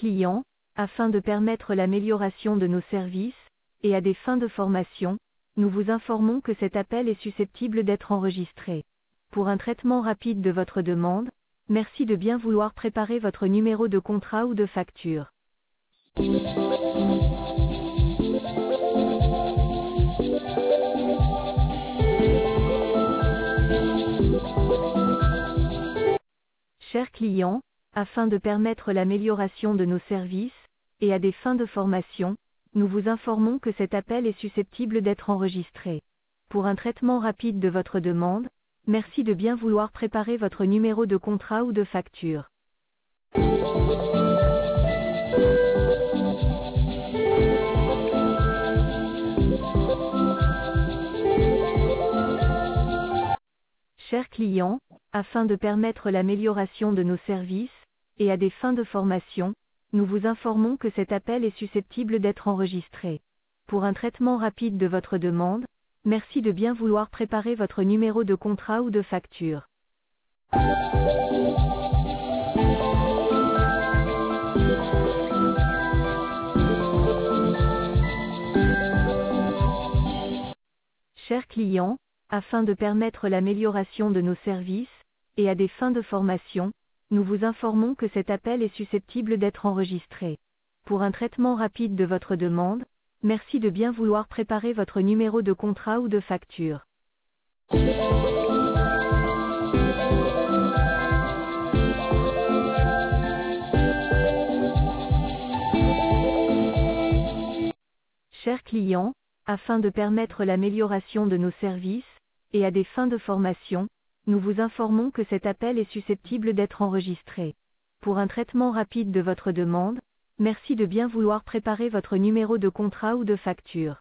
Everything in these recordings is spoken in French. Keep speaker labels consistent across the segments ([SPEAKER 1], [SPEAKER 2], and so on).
[SPEAKER 1] client, afin de permettre l'amélioration de nos services, et à des fins de formation, nous vous informons que cet appel est susceptible d'être enregistré. Pour un traitement rapide de votre demande, merci de bien vouloir préparer votre numéro de contrat ou de facture. Chers clients, afin de permettre l'amélioration de nos services, et à des fins de formation, nous vous informons que cet appel est susceptible d'être enregistré. Pour un traitement rapide de votre demande, merci de bien vouloir préparer votre numéro de contrat ou de facture. Chers clients, afin de permettre l'amélioration de nos services, et à des fins de formation, nous vous informons que cet appel est susceptible d'être enregistré. Pour un traitement rapide de votre demande, merci de bien vouloir préparer votre numéro de contrat ou de facture. Chers clients, afin de permettre l'amélioration de nos services, et à des fins de formation, nous vous informons que cet appel est susceptible d'être enregistré. Pour un traitement rapide de votre demande, merci de bien vouloir préparer votre numéro de contrat ou de facture. Chers clients, afin de permettre l'amélioration de nos services, et à des fins de formation, nous vous informons que cet appel est susceptible d'être enregistré. Pour un traitement rapide de votre demande, merci de bien vouloir préparer votre numéro de contrat ou de facture.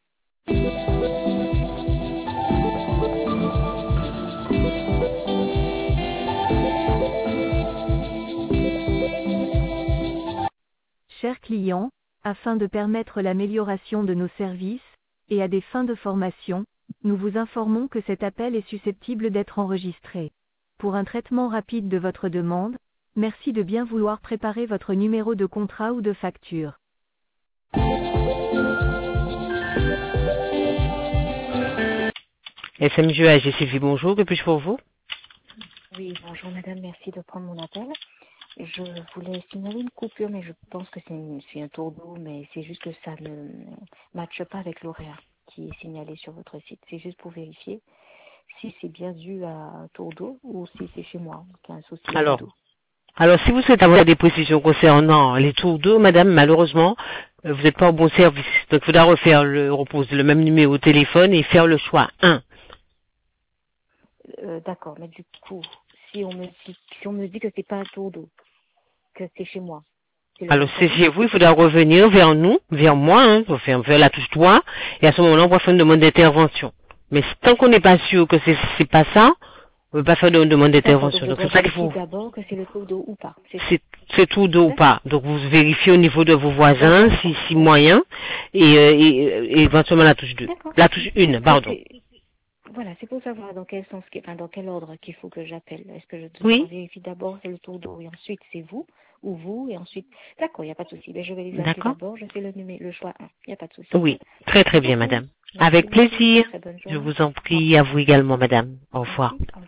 [SPEAKER 1] Chers clients, afin de permettre l'amélioration de nos services, et à des fins de formation, nous vous informons que cet appel est susceptible d'être enregistré. Pour un traitement rapide de votre demande, merci de bien vouloir préparer votre numéro de contrat ou de facture.
[SPEAKER 2] SMG AG Sylvie, bonjour, que puis-je pour vous?
[SPEAKER 3] Oui, bonjour madame, merci de prendre mon appel. Je voulais signaler une coupure, mais je pense que c'est un tour d'eau, mais c'est juste que ça ne matche pas avec l'horaire qui est signalé sur votre site. C'est juste pour vérifier si c'est bien dû à un tour d'eau ou si c'est chez moi qu'il y a un souci d'eau.
[SPEAKER 2] Alors, si vous souhaitez avoir des précisions concernant les tours d'eau, madame, malheureusement, vous n'êtes pas au bon service. Donc, il faudra reposer le même numéro de téléphone et faire le choix 1.
[SPEAKER 3] D'accord, mais du coup, si on me dit que c'est pas un tour d'eau, que c'est chez moi.
[SPEAKER 2] Alors, c'est chez vous, il faudra revenir vers nous, vers moi, pour faire la touche 3, et à ce moment-là, on va faire une demande d'intervention. Mais tant qu'on n'est pas sûr que c'est pas ça, on ne peut pas faire de demande d'intervention. Donc, c'est ça qu'il faut.
[SPEAKER 3] D'abord que c'est le tour d'eau ou pas.
[SPEAKER 2] C'est tour d'eau ou pas. Donc, vous vérifiez au niveau de vos voisins, si moyen, et éventuellement la touche 2. La touche 1, pardon.
[SPEAKER 3] Voilà, c'est pour savoir dans quel sens, dans quel ordre qu'il faut que j'appelle. Est-ce que je vérifie d'abord c'est le tour d'eau et ensuite c'est vous, ou vous, et ensuite... D'accord, il n'y a pas de souci. Ben, je vais les appeler d'abord, je fais le choix 1. Il n'y a pas de souci.
[SPEAKER 2] Oui, très très bien, madame. Avec plaisir. Je vous en prie, à vous également, madame. Au revoir.
[SPEAKER 3] Merci.